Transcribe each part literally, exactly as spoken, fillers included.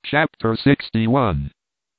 Chapter sixty-one.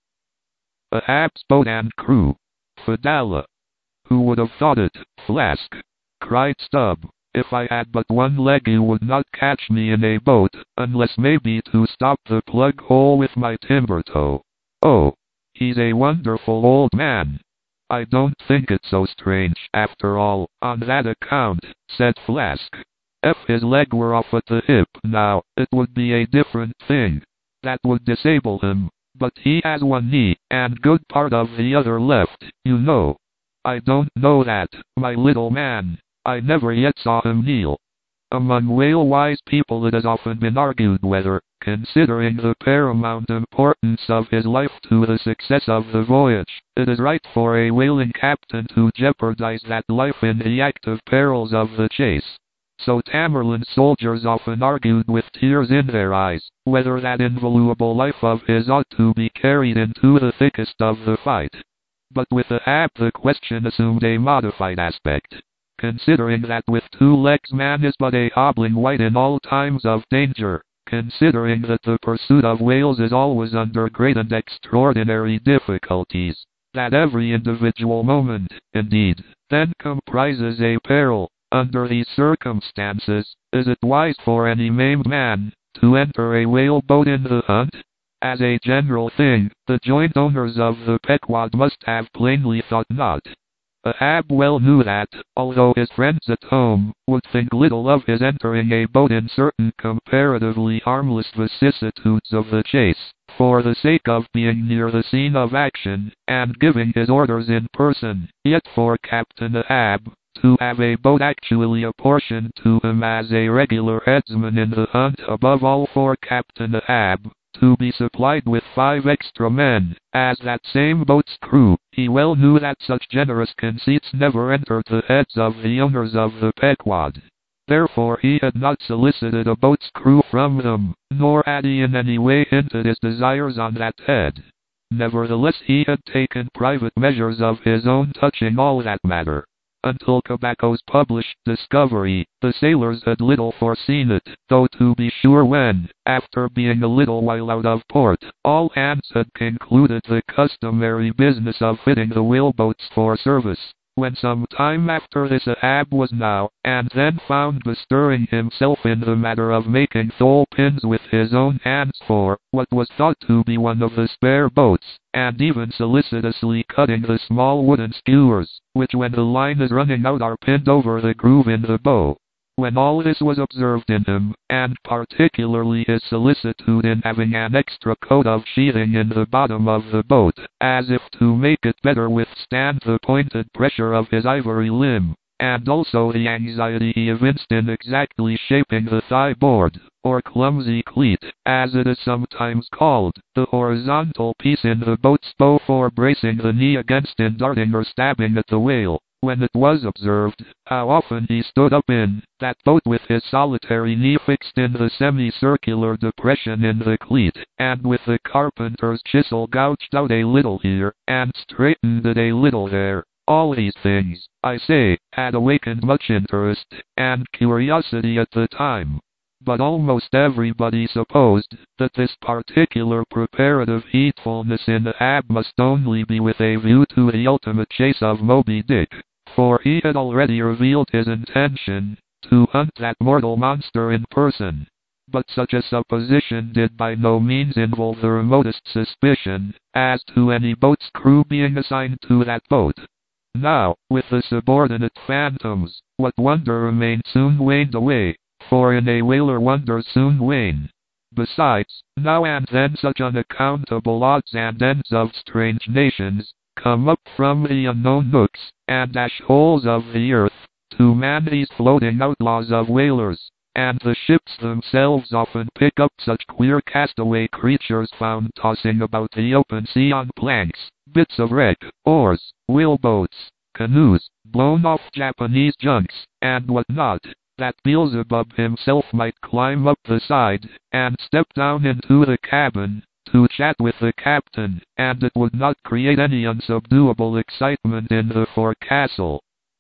Ahab's boat and crew. Fedallah. Who would have thought it, Flask? Cried Stubb. If I had but one leg you would not catch me in a boat, unless maybe to stop the plug hole with my timber toe. Oh, he's a wonderful old man. I don't think it so strange, after all, on that account, said Flask. If his leg were off at the hip now, it would be a different thing. That would disable him, but he has one knee, and good part of the other left, you know. I don't know that, my little man. I never yet saw him kneel. Among whale-wise people it has often been argued whether, considering the paramount importance of his life to the success of the voyage, it is right for a whaling captain to jeopardize that life in the active perils of the chase. So Tamerlane's soldiers often argued with tears in their eyes, whether that invaluable life of his ought to be carried into the thickest of the fight. But with Ahab the question assumed a modified aspect. Considering that with two legs man is but a hobbling wight in all times of danger, considering that the pursuit of whales is always under great and extraordinary difficulties, that every individual moment, indeed, then comprises a peril, under these circumstances, is it wise for any maimed man to enter a whale boat in the hunt? As a general thing, the joint owners of the Pequod must have plainly thought not. Ahab well knew that, although his friends at home would think little of his entering a boat in certain comparatively harmless vicissitudes of the chase, for the sake of being near the scene of action, and giving his orders in person, yet for Captain Ahab, to have a boat actually apportioned to him as a regular headsman in the hunt, above all for Captain Ahab, to be supplied with five extra men, as that same boat's crew, he well knew that such generous conceits never entered the heads of the owners of the Pequod. Therefore he had not solicited a boat's crew from them, nor had he in any way hinted his desires on that head. Nevertheless he had taken private measures of his own touching all that matter. Until Quebec's published discovery, the sailors had little foreseen it, though to be sure when, after being a little while out of port, all hands had concluded the customary business of fitting the whaleboats for service, when some time after this Ahab was now and then found bestirring himself in the matter of making thole pins with his own hands for what was thought to be one of the spare boats, and even solicitously cutting the small wooden skewers, which when the line is running out are pinned over the groove in the bow. When all this was observed in him, and particularly his solicitude in having an extra coat of sheathing in the bottom of the boat, as if to make it better withstand the pointed pressure of his ivory limb, and also the anxiety he evinced in exactly shaping the thigh board, or clumsy cleat, as it is sometimes called, the horizontal piece in the boat's bow for bracing the knee against in darting or stabbing at the whale. When it was observed how often he stood up in that boat with his solitary knee fixed in the semicircular depression in the cleat, and with the carpenter's chisel gouged out a little here, and straightened it a little there, all these things, I say, had awakened much interest and curiosity at the time. But almost everybody supposed that this particular preparative heedfulness in Ahab must only be with a view to the ultimate chase of Moby Dick, for he had already revealed his intention to hunt that mortal monster in person. But such a supposition did by no means involve the remotest suspicion as to any boat's crew being assigned to that boat. Now, with the subordinate phantoms, what wonder remained soon waned away, for in a whaler wonders soon wane. Besides, now and then such unaccountable odds and ends of strange nations come up from the unknown nooks and ash holes of the earth to man these floating outlaws of whalers, and the ships themselves often pick up such queer castaway creatures found tossing about the open sea on planks, bits of wreck, oars, whaleboats, canoes, blown off Japanese junks, and what not, that Beelzebub himself might climb up the side and step down into the cabin to chat with the captain, and it would not create any unsubduable excitement in the forecastle.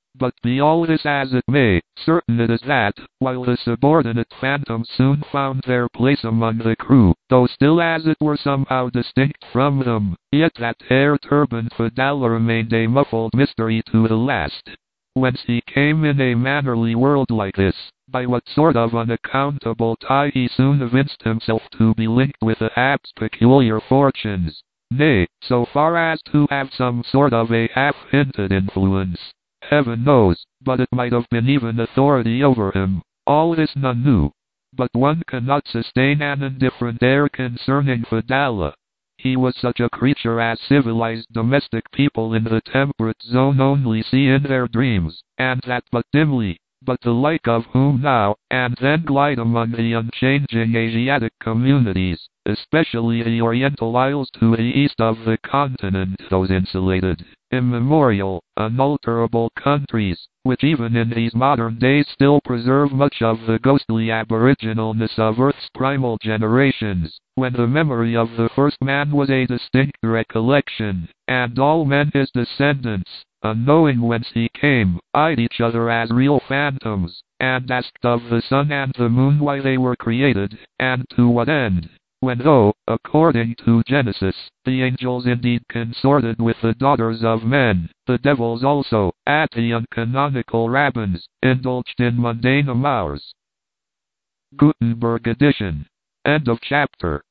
But be all this as it may, certain it is that, while the subordinate phantoms soon found their place among the crew, though still as it were somehow distinct from them, yet that hair-turbaned Fedallah remained a muffled mystery to the last. Whence he came in a mannerly world like this, by what sort of unaccountable tie he soon evinced himself to be linked with Ahab's peculiar fortunes, nay, so far as to have some sort of a half-hinted influence. Heaven knows, but it might have been even authority over him. All this none knew. But one cannot sustain an indifferent air concerning Fedallah. He was such a creature as civilized domestic people in the temperate zone only see in their dreams, and that but dimly, but the like of whom now and then glide among the unchanging Asiatic communities, especially the Oriental Isles to the east of the continent, those insulated, immemorial, unalterable countries, which even in these modern days still preserve much of the ghostly aboriginalness of Earth's primal generations, when the memory of the first man was a distinct recollection, and all men his descendants, unknowing whence he came, eyed each other as real phantoms, and asked of the sun and the moon why they were created, and to what end. When though, according to Genesis, the angels indeed consorted with the daughters of men, the devils also, at the uncanonical rabbins, indulged in mundane amours. Gutenberg edition. End of chapter.